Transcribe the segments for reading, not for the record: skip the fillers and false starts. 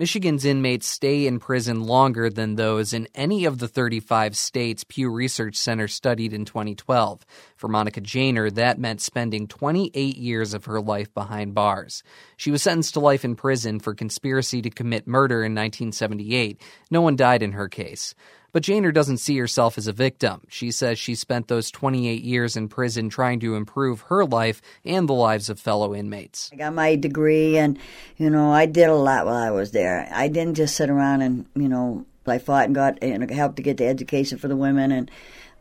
Michigan's inmates stay in prison longer than those in any of the 35 states Pew Research Center studied in 2012. For Monica Janer, that meant spending 28 years of her life behind bars. She was sentenced to life in prison for conspiracy to commit murder in 1978. No one died in her case. But Janer doesn't see herself as a victim. She says she spent those 28 years in prison trying to improve her life and the lives of fellow inmates. I got my degree and, I did a lot while I was there. I didn't just sit around and, I fought and got helped to get the education for the women. And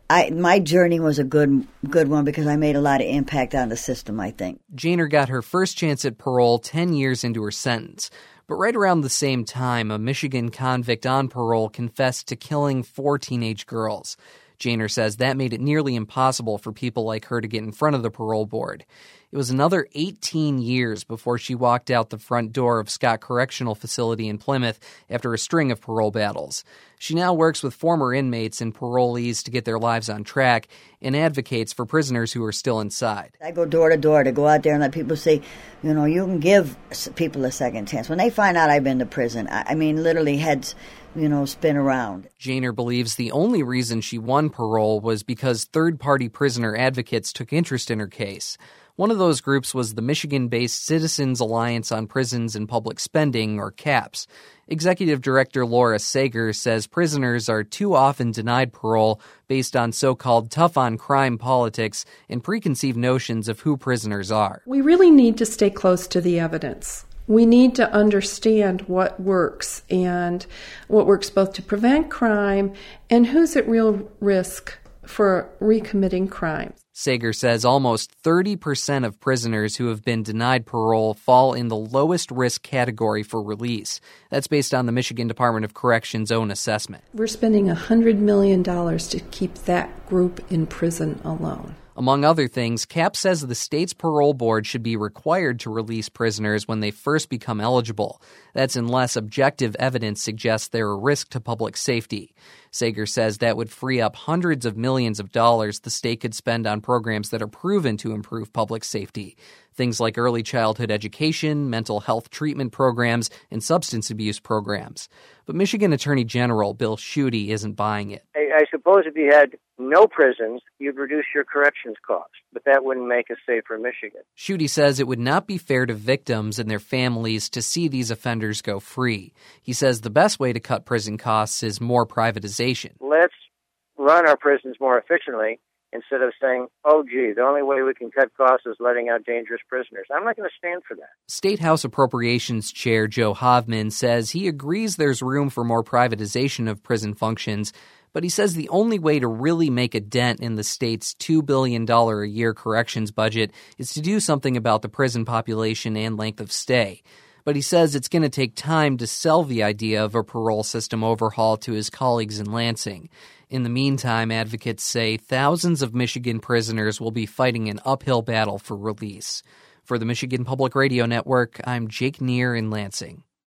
my journey was a good one because I made a lot of impact on the system, I think. Janer got her first chance at parole 10 years into her sentence. But right around the same time, a Michigan convict on parole confessed to killing 4 teenage girls. Janer says that made it nearly impossible for people like her to get in front of the parole board. It was another 18 years before she walked out the front door of Scott Correctional Facility in Plymouth after a string of parole battles. She now works with former inmates and parolees to get their lives on track and advocates for prisoners who are still inside. I go door to door to go out there and let people say, you can give people a second chance. When they find out I've been to prison, I mean, literally heads, spin around. Janer believes the only reason she won parole was because third-party prisoner advocates took interest in her case. One of those groups was the Michigan-based Citizens Alliance on Prisons and Public Spending, or CAPS. Executive Director Laura Sager says prisoners are too often denied parole based on so-called tough-on-crime politics and preconceived notions of who prisoners are. We really need to stay close to the evidence. We need to understand what works and what works both to prevent crime and who's at real risk for recommitting crimes. Sager says almost 30% of prisoners who have been denied parole fall in the lowest risk category for release. That's based on the Michigan Department of Corrections' own assessment. We're spending $100 million to keep that group in prison alone. Among other things, CAP says the state's parole board should be required to release prisoners when they first become eligible. That's unless objective evidence suggests they're a risk to public safety. Sager says that would free up hundreds of millions of dollars the state could spend on programs that are proven to improve public safety. Things like early childhood education, mental health treatment programs, and substance abuse programs. But Michigan Attorney General Bill Schuette isn't buying it. I suppose if you had no prisons, you'd reduce your corrections costs, but that wouldn't make us safer in Michigan. Schuette says it would not be fair to victims and their families to see these offenders go free. He says the best way to cut prison costs is more privatization. Let's run our prisons more efficiently instead of saying, the only way we can cut costs is letting out dangerous prisoners. I'm not going to stand for that. State House Appropriations Chair Joe Hovman says he agrees there's room for more privatization of prison functions, but he says the only way to really make a dent in the state's $2 billion a year corrections budget is to do something about the prison population and length of stay. But he says it's going to take time to sell the idea of a parole system overhaul to his colleagues in Lansing. In the meantime, advocates say thousands of Michigan prisoners will be fighting an uphill battle for release. For the Michigan Public Radio Network, I'm Jake Neer in Lansing.